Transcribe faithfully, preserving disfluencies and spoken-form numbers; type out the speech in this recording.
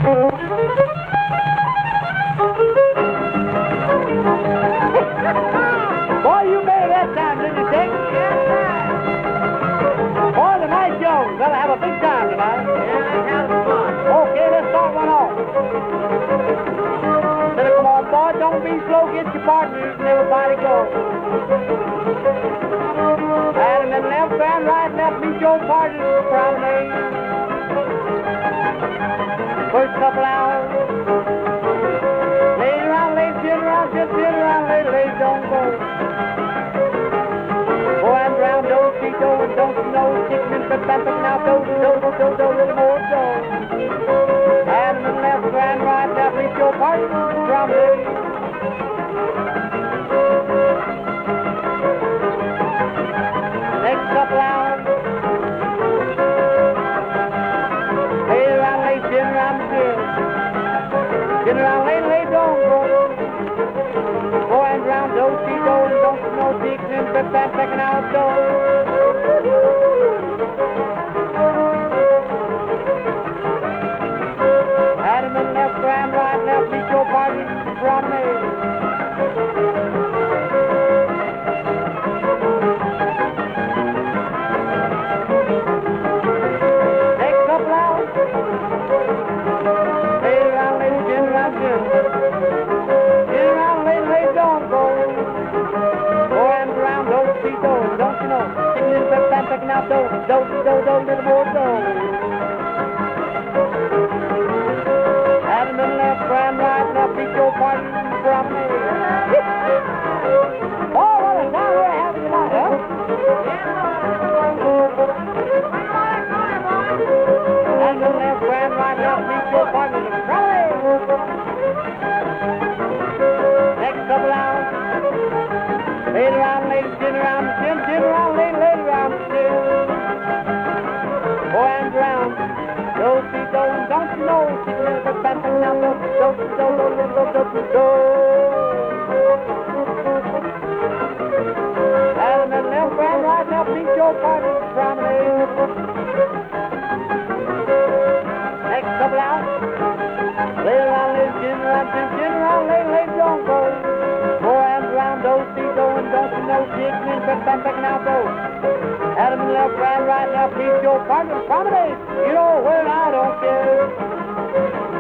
Boy, you made that time, didn't you, Dick? Boy, the night Jones. Well, have a big time tonight. Yeah, have fun. Okay, let's start one off. Said, come on, boy, don't be slow. Get your partners and everybody go. Adam and left and right, left, meet your partners for promenade. First couple hours. Lay around, lay, sit around, just sit around, lay, lay, don't go. Go and round, don't see, don't, don't you know, chicken and pep, pep, now, do, do, do, do, do, little more, do. Adam and left, and right, left, meet your partners for promenade. Next couple hours. Lay around, lay, sit around, sit. Sit around, lay, lay, don't go. Go and round, don't see, don't, don't you know, chicken and pep, pep, second out, do. Adam and left, and right, left, meet your partners from me. Next couple hours. Lay around, lay, sit around, sit. Sit around, lay, lay, don't go. Go and round, don't see, don't, don't you know. Chicken and pep, pep, pecking out, do, do, do, do, little more, do. Adam and left, and right, left, meet your partners from me. Oh, what a time we're having tonight, huh? And the left, and right, left, meet your partners from me. Next couple hours. Later on, later, sit around, sit, sit around, later, later around, sit. Go and round. Don't see, don't, don't you know, chicken and pep, pep, now, do, do, do, do, do, do, do, do, do. Adam and left, and right, left, meet your partners from me. Next couple hours. Later on, later, sit around, sit, sit around, later, later, don't go. Go and round, don't see, don't, don't you know, chicken and pep, pep, pep, now, do. Adam and left, and right, left, meet your partners from me. You know where I don't care.